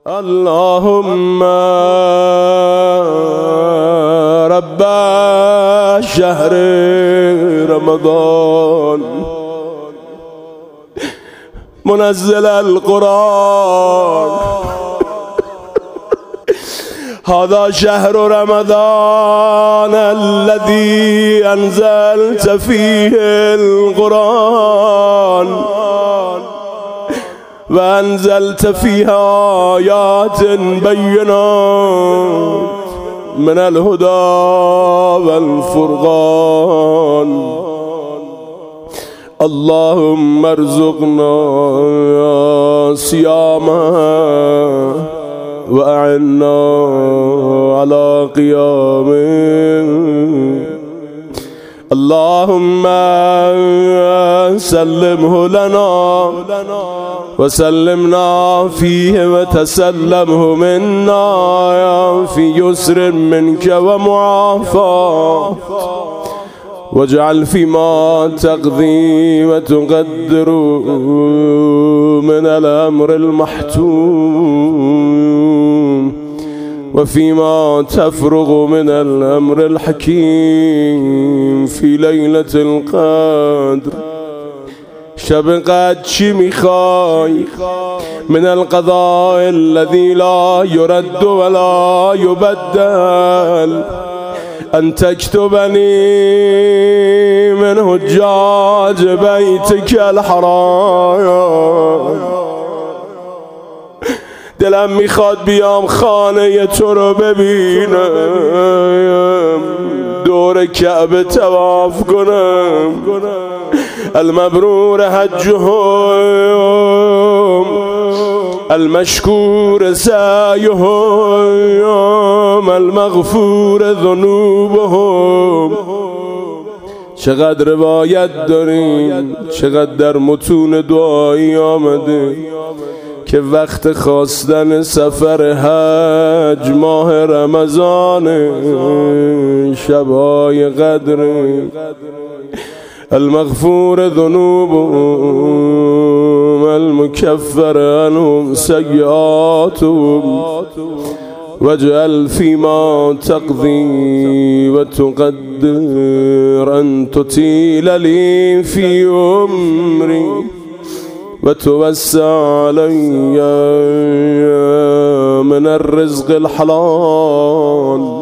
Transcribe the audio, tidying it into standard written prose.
اللهم رب شهر رمضان منزل القرآن هذا شهر رمضان الذي أنزلت فيه القرآن وأنزلت فيها آيات بينات من الهدى والفرقان. اللهم ارزقنا صيامه وأعنا على قيامه. اللهم سلمه لنا وسلمنا فيه وتسلمه منا في يسر منك ومعافاة. واجعل فيما تقضي وتقدر من الأمر المحتوم وفيما تفرغ من الأمر الحكيم في ليلة القدر. شب قد چی میخوای من القضاء الذي لا يرد ولا يبدل أن تكتبني من حجاج بيتك الحرام. دلم میخواد بیام خانه تو رو ببینم، دور کعبه طواف کنم، المبرور حجهم المشکور سعیهم المغفور ذنوبهم. چقدر روایت داریم، چقدر در متون دعایی آمده که وقت خواستن سفر حج ماه رمضان، شبای قدر، المغفور ذنوبهم المكفر عنهم سيئاتهم. واجعل فيما تقضي وتقدر أن تطيل لي في عمري وتوسع علي من الرزق الحلال.